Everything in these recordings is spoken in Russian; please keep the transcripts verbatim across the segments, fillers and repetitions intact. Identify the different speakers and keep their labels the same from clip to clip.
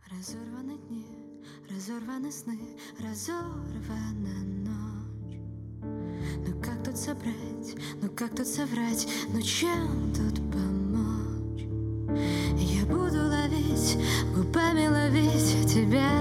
Speaker 1: Разорваны дни, разорваны сны, разорвана ночь. Ну как тут собрать, ну как тут соврать, ну чем тут помочь? Я буду ловить, губами ловить тебя.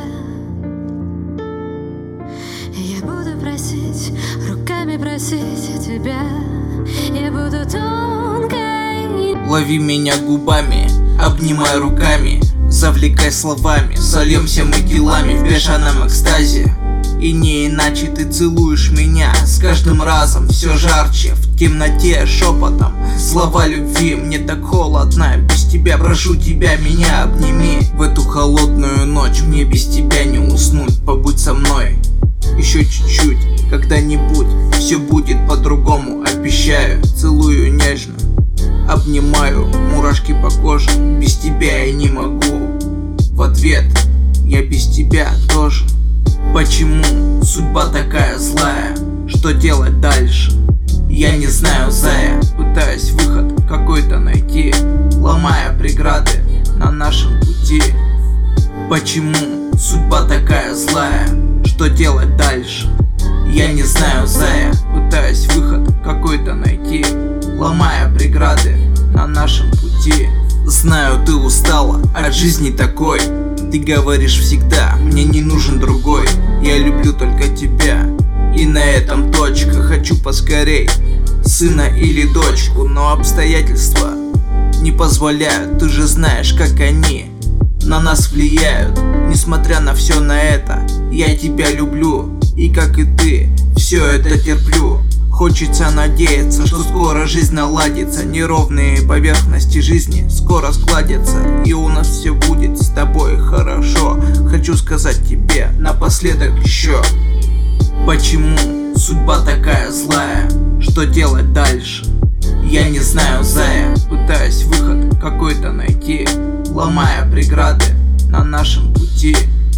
Speaker 1: Я буду просить, руками просить тебя. Я буду тонкой.
Speaker 2: Лови меня губами, обнимай руками, завлекай словами, сольемся мы телами в бешеном экстазе. И не иначе ты целуешь меня с каждым разом все жарче, в темноте шепотом слова любви. Мне так холодно без тебя, прошу тебя, меня обними. В эту холодную ночь мне без тебя не уснуть, побудь со мной еще чуть-чуть, когда-нибудь все будет по-другому, обещаю. Целую нежно, обнимаю, мурашки по коже, без тебя я не могу. В ответ я без тебя тоже. Почему судьба такая злая? Что делать дальше? Я не знаю, зая. Пытаюсь выход какой-то найти, ломая преграды на нашем пути. Почему судьба такая злая? Что делать дальше? Я не знаю, зая. Пытаюсь выход какой-то найти, ломая преграды на нашем пути. Знаю, ты устала от жизни такой. Ты говоришь всегда, мне не нужен другой. Я люблю только тебя, и на этом точка. Хочу поскорей сына или дочку, но обстоятельства не позволяют. Ты же знаешь, как они на нас влияют. Несмотря на все на это, я тебя люблю, и как и ты, все это терплю. Хочется надеяться, что скоро жизнь наладится. Неровные поверхности жизни скоро складятся, и у нас все будет с тобой хорошо. Хочу сказать тебе напоследок еще: почему судьба такая злая? Что делать дальше? Я не знаю, зая. Пытаюсь выход какой-то найти, ломая преграды на нашем пути.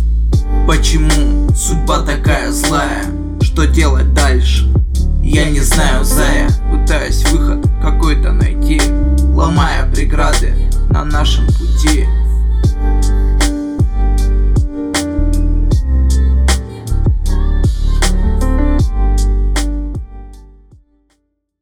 Speaker 2: Почему судьба такая злая? Что делать дальше? Я не знаю, зая. Пытаюсь выход какой-то найти, ломая преграды на нашем пути.